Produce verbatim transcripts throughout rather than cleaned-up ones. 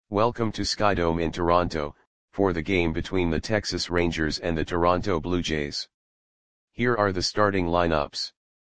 Welcome to Skydome in Toronto, for the game between the Texas Rangers and the Toronto Blue Jays. Here are the starting lineups.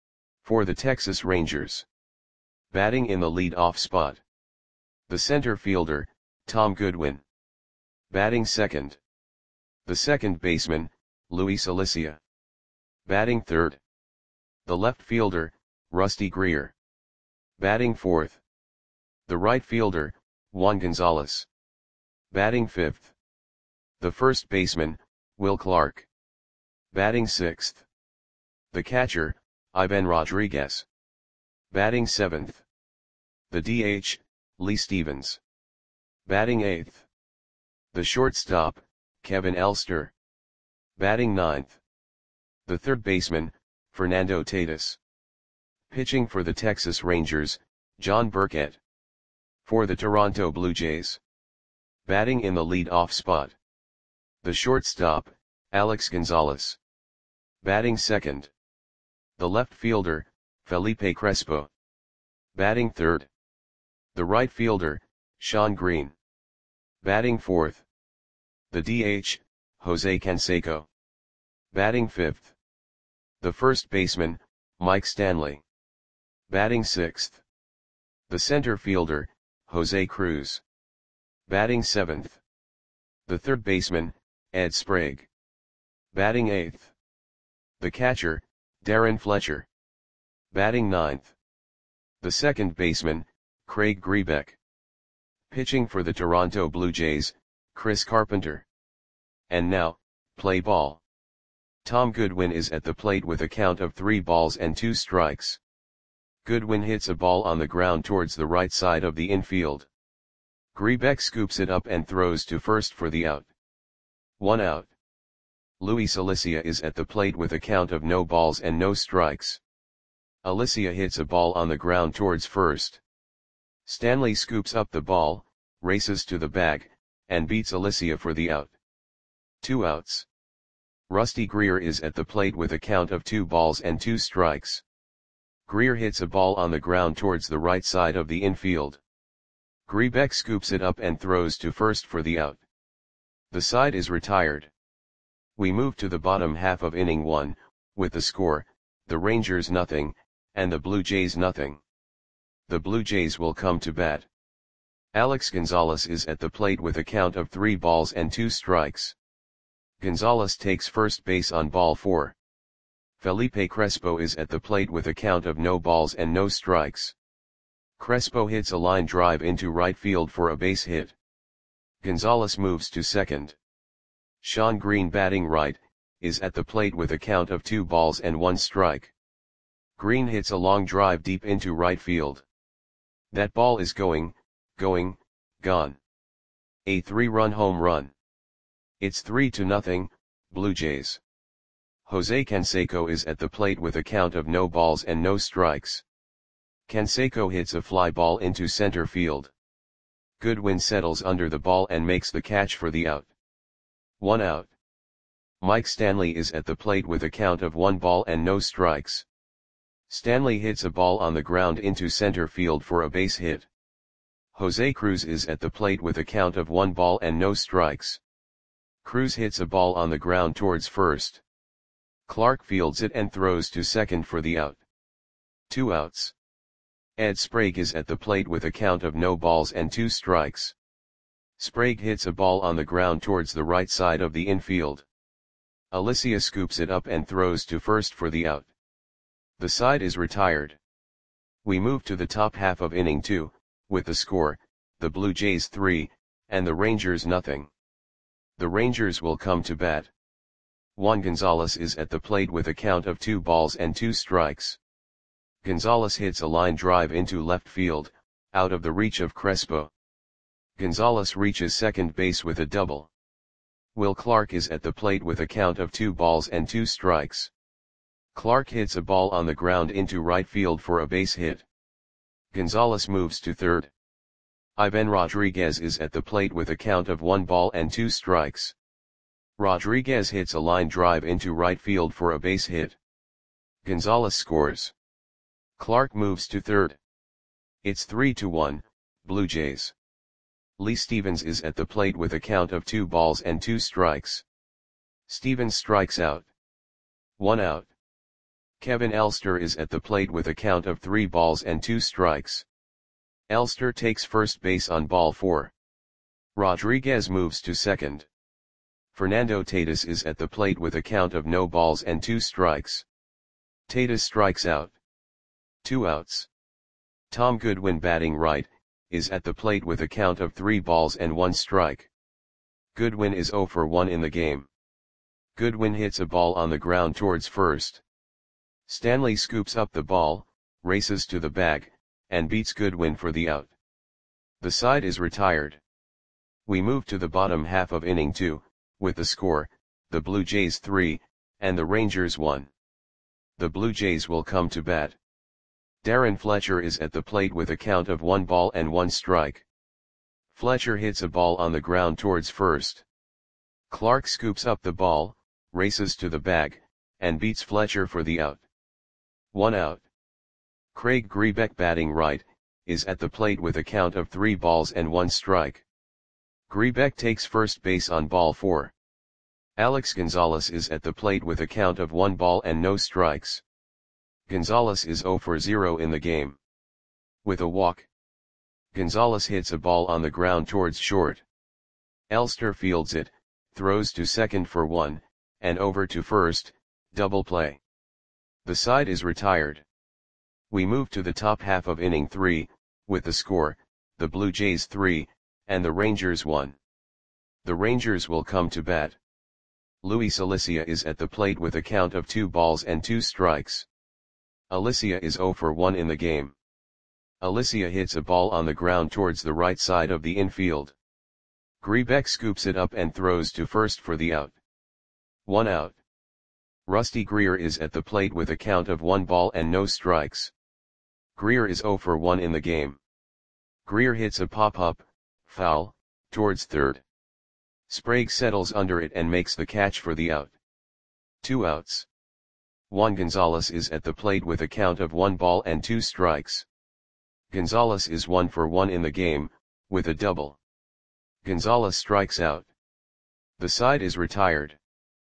For the Texas Rangers. Batting in the lead-off spot. The center fielder, Tom Goodwin. Batting second. The second baseman, Luis Alicia. Batting third. The left fielder, Rusty Greer. Batting fourth. The right fielder, Juan Gonzalez. Batting fifth. The first baseman, Will Clark. Batting sixth. The catcher, Ivan Rodriguez. Batting seventh. The D H, Lee Stevens. Batting eighth. The shortstop, Kevin Elster. Batting ninth. The third baseman, Fernando Tatis. Pitching for the Texas Rangers, John Burkett. For the Toronto Blue Jays. Batting in the lead-off spot. The shortstop, Alex Gonzalez. Batting second. The left fielder, Felipe Crespo. Batting third. The right fielder, Shawn Green. Batting fourth. The D H, Jose Canseco. Batting fifth. The first baseman, Mike Stanley. Batting sixth. The center fielder, Jose Cruz. Batting seventh. The third baseman, Ed Sprague. Batting eighth. The catcher, Darren Fletcher. Batting ninth. The second baseman, Craig Grebeck. Pitching for the Toronto Blue Jays, Chris Carpenter. And now, play ball. Tom Goodwin is at the plate with a count of three balls and two strikes. Goodwin hits a ball on the ground towards the right side of the infield. Grebeck scoops it up and throws to first for the out. One out. Luis Alicia is at the plate with a count of no balls and no strikes. Alicia hits a ball on the ground towards first. Stanley scoops up the ball, races to the bag, and beats Alicia for the out. Two outs. Rusty Greer is at the plate with a count of two balls and two strikes. Greer hits a ball on the ground towards the right side of the infield. Grebeck scoops it up and throws to first for the out. The side is retired. We move to the bottom half of inning one, with the score, the Rangers nothing, and the Blue Jays nothing. The Blue Jays will come to bat. Alex Gonzalez is at the plate with a count of three balls and two strikes. Gonzalez takes first base on ball four. Felipe Crespo is at the plate with a count of no balls and no strikes. Crespo hits a line drive into right field for a base hit. Gonzalez moves to second. Shawn Green, batting right, is at the plate with a count of two balls and one strike. Green hits a long drive deep into right field. That ball is going, going, gone. A three-run home run. It's three to nothing, Blue Jays. Jose Canseco is at the plate with a count of no balls and no strikes. Canseco hits a fly ball into center field. Goodwin settles under the ball and makes the catch for the out. One out. Mike Stanley is at the plate with a count of one ball and no strikes. Stanley hits a ball on the ground into center field for a base hit. Jose Cruz is at the plate with a count of one ball and no strikes. Cruz hits a ball on the ground towards first. Clark fields it and throws to second for the out. Two outs. Ed Sprague is at the plate with a count of no balls and two strikes. Sprague hits a ball on the ground towards the right side of the infield. Alicia scoops it up and throws to first for the out. The side is retired. We move to the top half of inning two, with the score, the Blue Jays three, and the Rangers nothing. The Rangers will come to bat. Juan Gonzalez is at the plate with a count of two balls and two strikes. Gonzalez hits a line drive into left field, out of the reach of Crespo. Gonzalez reaches second base with a double. Will Clark is at the plate with a count of two balls and two strikes. Clark hits a ball on the ground into right field for a base hit. Gonzalez moves to third. Ivan Rodriguez is at the plate with a count of one ball and two strikes. Rodriguez hits a line drive into right field for a base hit. Gonzalez scores. Clark moves to third. It's three to one, Blue Jays. Lee Stevens is at the plate with a count of two balls and two strikes. Stevens strikes out. One out. Kevin Elster is at the plate with a count of three balls and two strikes. Elster takes first base on ball four. Rodriguez moves to second. Fernando Tatis is at the plate with a count of no balls and two strikes. Tatis strikes out. Two outs. Tom Goodwin, batting right, is at the plate with a count of three balls and one strike. Goodwin is zero for one in the game. Goodwin hits a ball on the ground towards first. Stanley scoops up the ball, races to the bag, and beats Goodwin for the out. The side is retired. We move to the bottom half of inning two, with the score, the Blue Jays three, and the Rangers one. The Blue Jays will come to bat. Darren Fletcher is at the plate with a count of one ball and one strike. Fletcher hits a ball on the ground towards first. Clark scoops up the ball, races to the bag, and beats Fletcher for the out. One out. Craig Grebeck, batting right, is at the plate with a count of three balls and one strike. Grebeck takes first base on ball four. Alex Gonzalez is at the plate with a count of one ball and no strikes. Gonzalez is zero for zero in the game. With a walk, Gonzalez hits a ball on the ground towards short. Elster fields it, throws to second for one, and over to first, double play. The side is retired. We move to the top half of inning three, with the score, the Blue Jays three, and the Rangers one. The Rangers will come to bat. Luis Alicia is at the plate with a count of two balls and two strikes. Alicia is zero for one in the game. Alicia hits a ball on the ground towards the right side of the infield. Grebeck scoops it up and throws to first for the out. One out. Rusty Greer is at the plate with a count of one ball and no strikes. Greer is zero for one in the game. Greer hits a pop-up, foul, towards third. Sprague settles under it and makes the catch for the out. Two outs. Juan Gonzalez is at the plate with a count of one ball and two strikes. Gonzalez is one for one in the game, with a double. Gonzalez strikes out. The side is retired.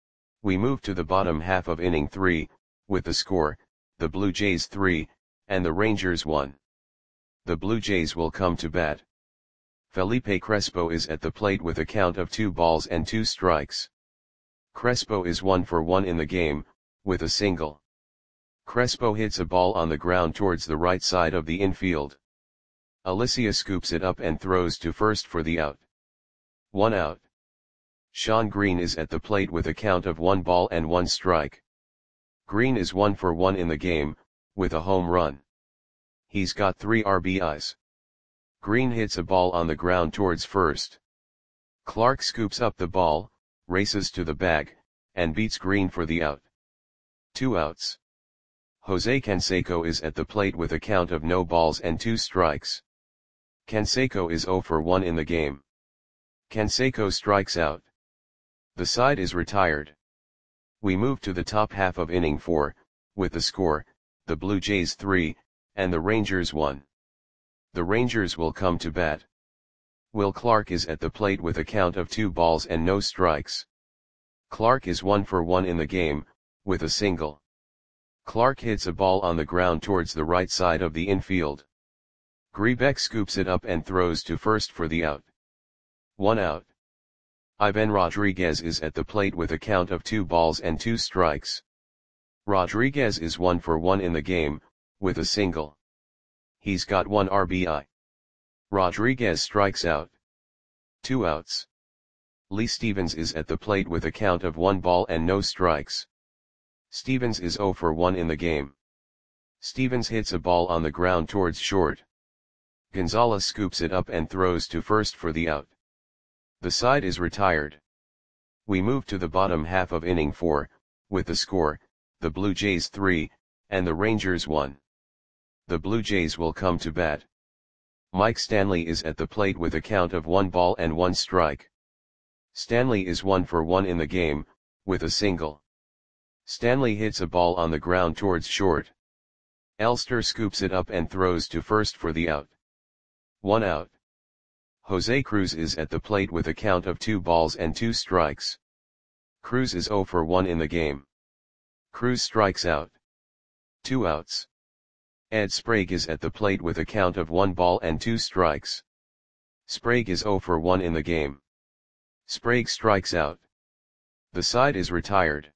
We move to the bottom half of inning three, with the score, the Blue Jays three, and the Rangers one. The Blue Jays will come to bat. Felipe Crespo is at the plate with a count of two balls and two strikes. Crespo is one for one in the game, with a single. Crespo hits a ball on the ground towards the right side of the infield. Alicia scoops it up and throws to first for the out. One out. Sean Green is at the plate with a count of one ball and one strike. Green is one for one in the game, with a home run. He's got three R B Is. Green hits a ball on the ground towards first. Clark scoops up the ball, races to the bag, and beats Green for the out. Two outs. Jose Canseco is at the plate with a count of no balls and two strikes. Canseco is zero for one in the game. Canseco strikes out. The side is retired. We move to the top half of inning four, with the score, the Blue Jays three, and the Rangers one. The Rangers will come to bat. Will Clark is at the plate with a count of two balls and no strikes. Clark is one for one in the game, with a single. Clark hits a ball on the ground towards the right side of the infield. Grebeck scoops it up and throws to first for the out. One out. Ivan Rodriguez is at the plate with a count of two balls and two strikes. Rodriguez is one for one in the game, with a single. He's got one R B I. Rodriguez strikes out. Two outs. Lee Stevens is at the plate with a count of one ball and no strikes. Stevens is zero for one in the game. Stevens hits a ball on the ground towards short. Gonzalez scoops it up and throws to first for the out. The side is retired. We move to the bottom half of inning four, with the score, the Blue Jays three, and the Rangers one. The Blue Jays will come to bat. Mike Stanley is at the plate with a count of one ball and one strike. Stanley is one for one in the game, with a single. Stanley hits a ball on the ground towards short. Elster scoops it up and throws to first for the out. One out. Jose Cruz is at the plate with a count of two balls and two strikes. Cruz is zero for one in the game. Cruz strikes out. Two outs. Ed Sprague is at the plate with a count of one ball and two strikes. Sprague is zero for one in the game. Sprague strikes out. The side is retired.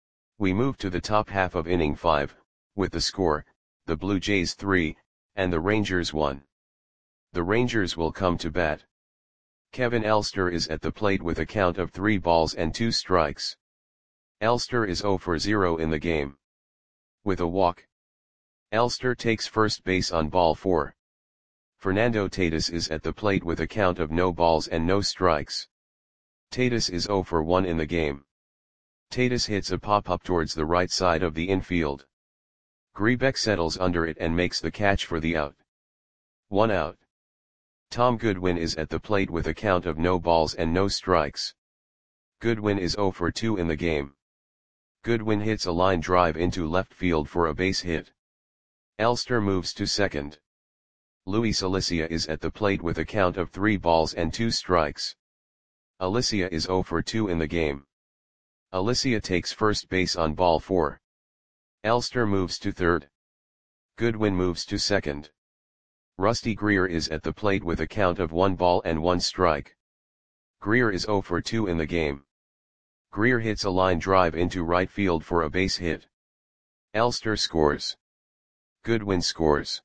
We move to the top half of inning five, with the score, the Blue Jays three, and the Rangers one. The Rangers will come to bat. Kevin Elster is at the plate with a count of three balls and two strikes. Elster is zero for zero in the game. With a walk. Elster takes first base on ball four. Fernando Tatis is at the plate with a count of no balls and no strikes. Tatis is zero for one in the game. Tatis hits a pop-up towards the right side of the infield. Grebeck settles under it and makes the catch for the out. One out. Tom Goodwin is at the plate with a count of no balls and no strikes. Goodwin is zero for two in the game. Goodwin hits a line drive into left field for a base hit. Elster moves to second. Luis Alicia is at the plate with a count of three balls and two strikes. Alicia is zero for two in the game. Alicia takes first base on ball four. Elster moves to third. Goodwin moves to second. Rusty Greer is at the plate with a count of one ball and one strike. Greer is zero for two in the game. Greer hits a line drive into right field for a base hit. Elster scores. Goodwin scores.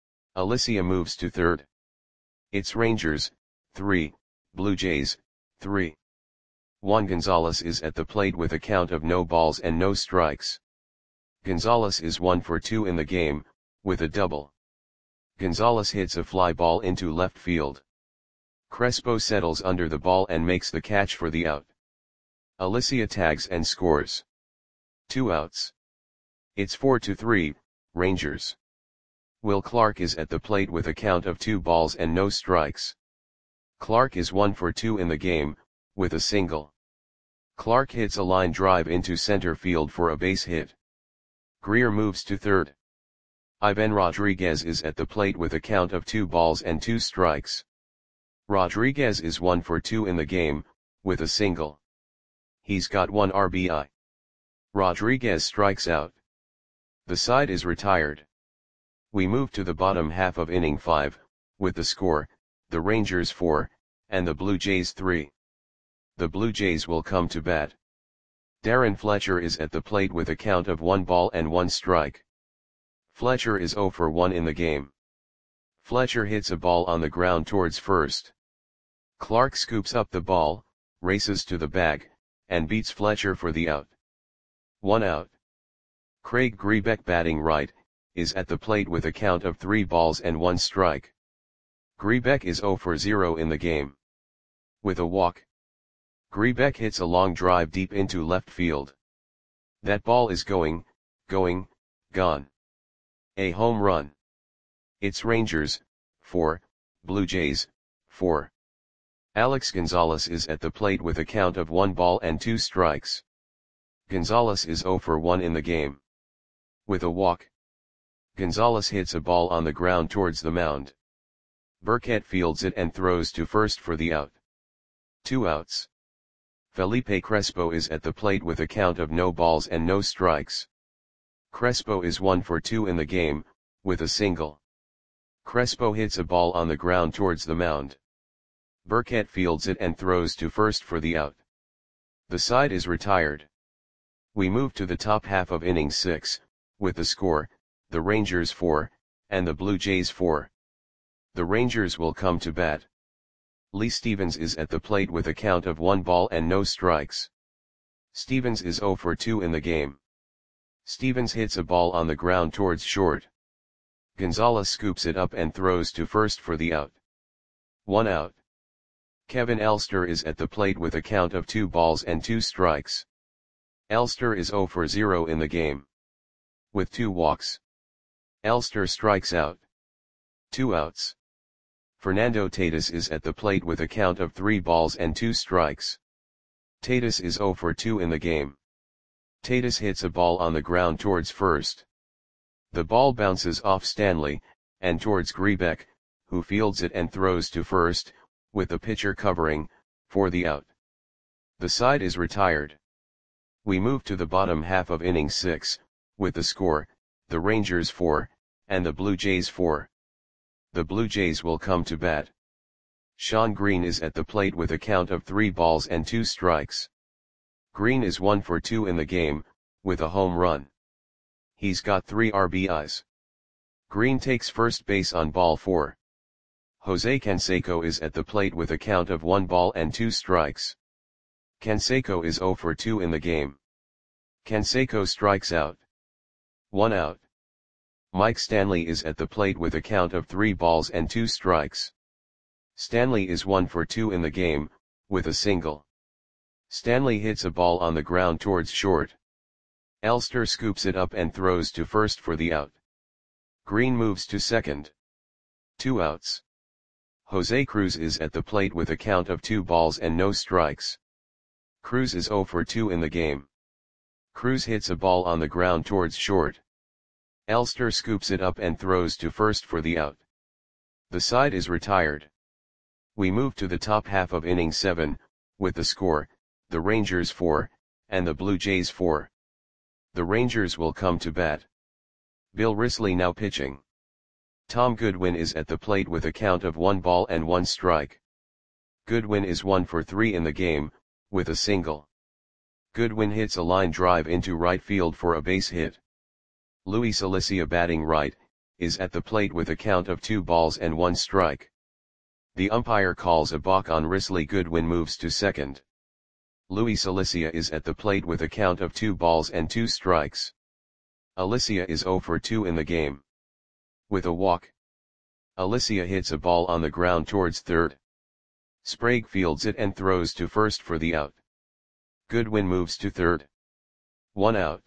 Alicia moves to third. It's Rangers, three, Blue Jays, three. Juan Gonzalez is at the plate with a count of no balls and no strikes. Gonzalez is one for two in the game, with a double. Gonzalez hits a fly ball into left field. Crespo settles under the ball and makes the catch for the out. Alicia tags and scores. Two outs. It's four to three, Rangers. Will Clark is at the plate with a count of two balls and no strikes. Clark is one for two in the game, with a single. Clark hits a line drive into center field for a base hit. Greer moves to third. Ivan Rodriguez is at the plate with a count of two balls and two strikes. Rodriguez is one for two in the game, with a single. He's got one R B I. Rodriguez strikes out. The side is retired. We move to the bottom half of inning five, with the score, the Rangers four, and the Blue Jays three. The Blue Jays will come to bat. Darren Fletcher is at the plate with a count of one ball and one strike. Fletcher is zero for one in the game. Fletcher hits a ball on the ground towards first. Clark scoops up the ball, races to the bag, and beats Fletcher for the out. One out. Craig Grebeck, batting right, is at the plate with a count of three balls and one strike. Grebeck is zero for zero in the game. With a walk. Grebeck hits a long drive deep into left field. That ball is going, going, gone. A home run. It's Rangers, four, Blue Jays, four. Alex Gonzalez is at the plate with a count of one ball and two strikes. Gonzalez is zero for one in the game. With a walk. Gonzalez hits a ball on the ground towards the mound. Burkett fields it and throws to first for the out. Two outs. Felipe Crespo is at the plate with a count of no balls and no strikes. Crespo is one for two in the game, with a single. Crespo hits a ball on the ground towards the mound. Burkett fields it and throws to first for the out. The side is retired. We move to the top half of inning six, with the score, the Rangers four, and the Blue Jays four. The Rangers will come to bat. Lee Stevens is at the plate with a count of one ball and no strikes. Stevens is zero for two in the game. Stevens hits a ball on the ground towards short. Gonzalez scoops it up and throws to first for the out. One out. Kevin Elster is at the plate with a count of two balls and two strikes. Elster is zero for zero in the game. With two walks. Elster strikes out. Two outs. Fernando Tatis is at the plate with a count of three balls and two strikes. Tatis is zero for two in the game. Tatis hits a ball on the ground towards first. The ball bounces off Stanley, and towards Grebeck, who fields it and throws to first, with the pitcher covering, for the out. The side is retired. We move to the bottom half of inning six, with the score, the Rangers four, and the Blue Jays four. The Blue Jays will come to bat. Shawn Green is at the plate with a count of three balls and two strikes. Green is one for two in the game, with a home run. He's got three R B Is. Green takes first base on ball four. Jose Canseco is at the plate with a count of one ball and two strikes. Canseco is zero for two in the game. Canseco strikes out. One out. Mike Stanley is at the plate with a count of three balls and two strikes. Stanley is one for two in the game, with a single. Stanley hits a ball on the ground towards short. Elster scoops it up and throws to first for the out. Green moves to second. Two outs. Jose Cruz is at the plate with a count of two balls and no strikes. Cruz is zero for two in the game. Cruz hits a ball on the ground towards short. Elster scoops it up and throws to first for the out. The side is retired. We move to the top half of inning seven, with the score, the Rangers four, and the Blue Jays four. The Rangers will come to bat. Bill Risley now pitching. Tom Goodwin is at the plate with a count of one ball and one strike. Goodwin is one for three in the game, with a single. Goodwin hits a line drive into right field for a base hit. Luis Alicia, batting right, is at the plate with a count of two balls and one strike. The umpire calls a balk on Risley. Goodwin moves to second. Luis Alicia is at the plate with a count of two balls and two strikes. Alicia is zero for two in the game. With a walk. Alicia hits a ball on the ground towards third. Sprague fields it and throws to first for the out. Goodwin moves to third. One out.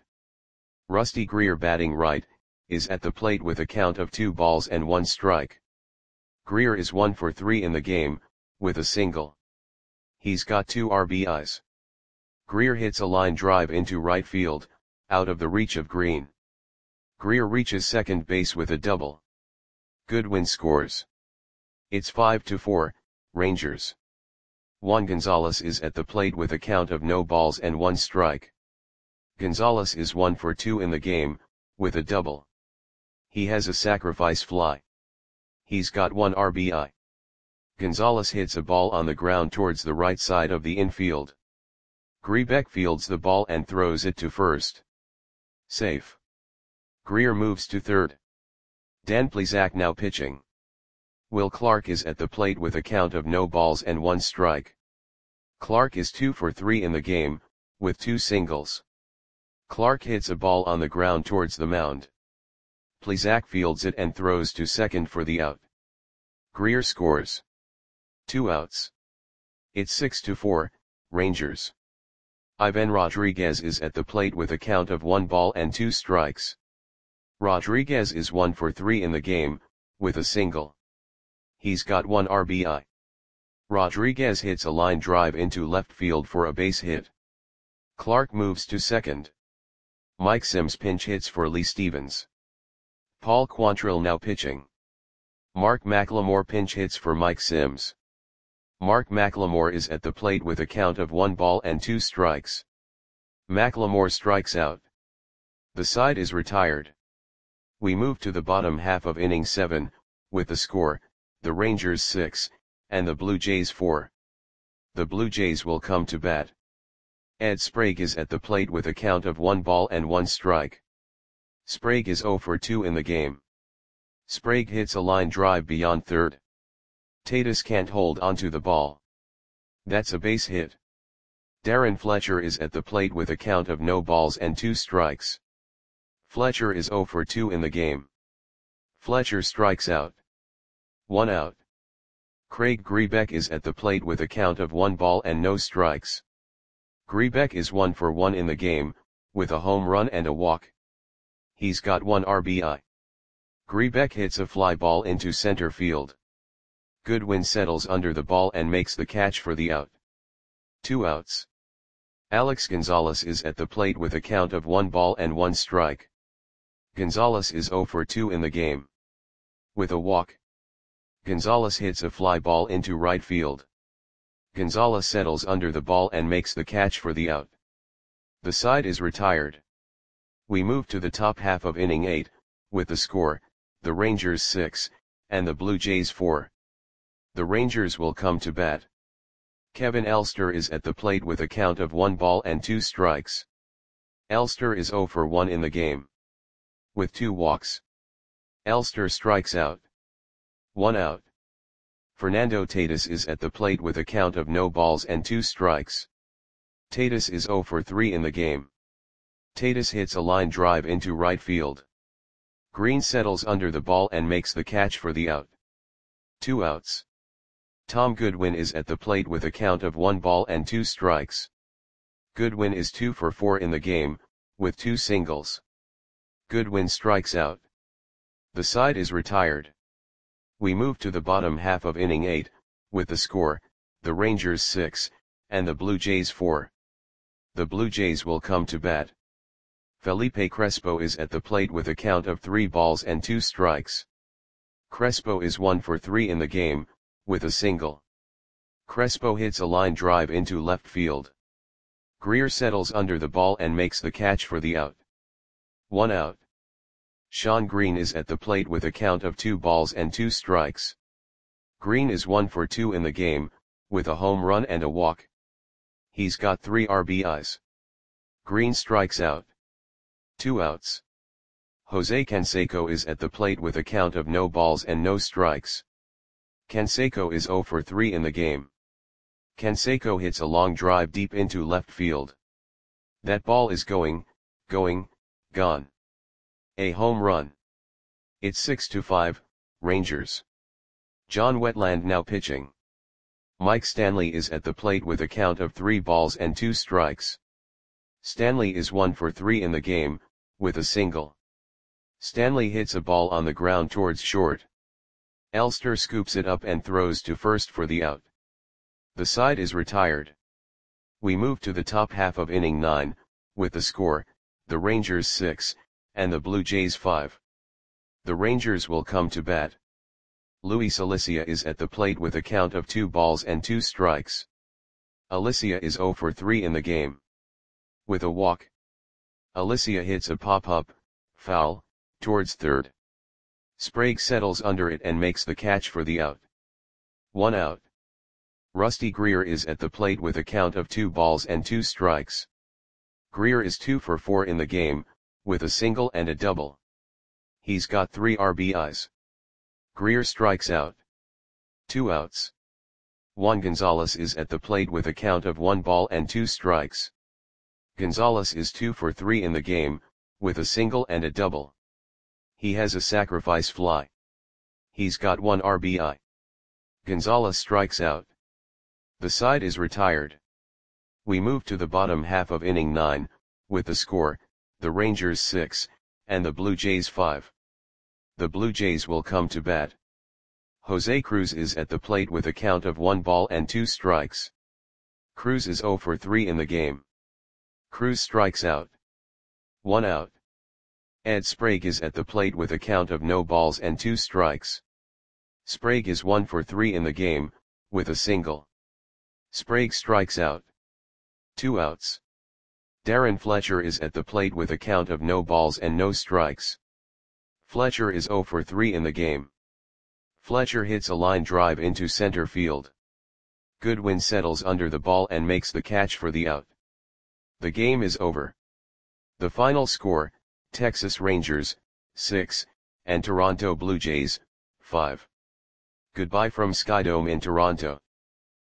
Rusty Greer, batting right, is at the plate with a count of two balls and one strike. Greer is one for three in the game, with a single. He's got two R B Is. Greer hits a line drive into right field, out of the reach of Green. Greer reaches second base with a double. Goodwin scores. It's five to four, Rangers. Juan Gonzalez is at the plate with a count of no balls and one strike. Gonzalez is one for two in the game, with a double. He has a sacrifice fly. He's got one R B I. Gonzalez hits a ball on the ground towards the right side of the infield. Grebeck fields the ball and throws it to first. Safe. Greer moves to third. Dan Plesac now pitching. Will Clark is at the plate with a count of no balls and one strike. Clark is two for three in the game, with two singles. Clark hits a ball on the ground towards the mound. Plesac fields it and throws to second for the out. Greer scores. Two outs. It's six to four, Rangers. Ivan Rodriguez is at the plate with a count of one ball and two strikes. Rodriguez is one for three in the game, with a single. He's got one R B I. Rodriguez hits a line drive into left field for a base hit. Clark moves to second. Mike Sims pinch hits for Lee Stevens. Paul Quantrill now pitching. Mark McLemore pinch hits for Mike Sims. Mark McLemore is at the plate with a count of one ball and two strikes. McLemore strikes out. The side is retired. We move to the bottom half of inning seven, with the score, the Rangers six, and the Blue Jays four. The Blue Jays will come to bat. Ed Sprague is at the plate with a count of one ball and one strike. Sprague is zero for two in the game. Sprague hits a line drive beyond third. Tatis can't hold onto the ball. That's a base hit. Darren Fletcher is at the plate with a count of no balls and two strikes. Fletcher is zero for two in the game. Fletcher strikes out. One out. Craig Grebeck is at the plate with a count of one ball and no strikes. Grebeck is one for one in the game, with a home run and a walk. He's got one R B I. Grebeck hits a fly ball into center field. Goodwin settles under the ball and makes the catch for the out. Two outs. Alex Gonzalez is at the plate with a count of one ball and one strike. Gonzalez is zero for two in the game. With a walk. Gonzalez hits a fly ball into right field. Gonzalez settles under the ball and makes the catch for the out. The side is retired. We move to the top half of inning eight, with the score, the Rangers six, and the Blue Jays four. The Rangers will come to bat. Kevin Elster is at the plate with a count of one ball and two strikes. Elster is zero for one in the game, with two walks. Elster strikes out. One out. Fernando Tatis is at the plate with a count of no balls and two strikes. Tatis is zero for three in the game. Tatis hits a line drive into right field. Green settles under the ball and makes the catch for the out. Two outs. Tom Goodwin is at the plate with a count of one ball and two strikes. Goodwin is two for four in the game, with two singles. Goodwin strikes out. The side is retired. We move to the bottom half of inning eight, with the score, the Rangers six, and the Blue Jays four. The Blue Jays will come to bat. Felipe Crespo is at the plate with a count of three balls and two strikes. Crespo is one for three in the game, with a single. Crespo hits a line drive into left field. Greer settles under the ball and makes the catch for the out. One out. Shawn Green is at the plate with a count of two balls and two strikes. Green is one for two in the game, with a home run and a walk. He's got three R B Is. Green strikes out. Two outs. Jose Canseco is at the plate with a count of no balls and no strikes. Canseco is zero for three in the game. Canseco hits a long drive deep into left field. That ball is going, going, gone. A home run. It's six to five, Rangers. John Wetland now pitching. Mike Stanley is at the plate with a count of three balls and two strikes. Stanley is one for three in the game, with a single. Stanley hits a ball on the ground towards short. Elster scoops it up and throws to first for the out. The side is retired. We move to the top half of inning nine, with the score, the Rangers six, and the Blue Jays five. The Rangers will come to bat. Luis Alicia is at the plate with a count of two balls and two strikes. Alicia is zero for three in the game, with a walk. Alicia hits a pop-up, foul, towards third. Sprague settles under it and makes the catch for the out. One out. Rusty Greer is at the plate with a count of two balls and two strikes. Greer is two for four in the game, with a single and a double. He's got three R B Is. Greer strikes out. Two outs. Juan Gonzalez is at the plate with a count of one ball and two strikes. Gonzalez is two for three in the game, with a single and a double. He has a sacrifice fly. He's got one R B I. Gonzalez strikes out. The side is retired. We move to the bottom half of inning nine, with the score, the Rangers six, and the Blue Jays five. The Blue Jays will come to bat. Jose Cruz is at the plate with a count of one ball and two strikes. Cruz is zero for three in the game. Cruz strikes out. One out. Ed Sprague is at the plate with a count of no balls and two strikes. Sprague is one for three in the game, with a single. Sprague strikes out. Two outs. Darren Fletcher is at the plate with a count of no balls and no strikes. Fletcher is zero for three in the game. Fletcher hits a line drive into center field. Goodwin settles under the ball and makes the catch for the out. The game is over. The final score, Texas Rangers, six, and Toronto Blue Jays, five. Goodbye from Skydome in Toronto.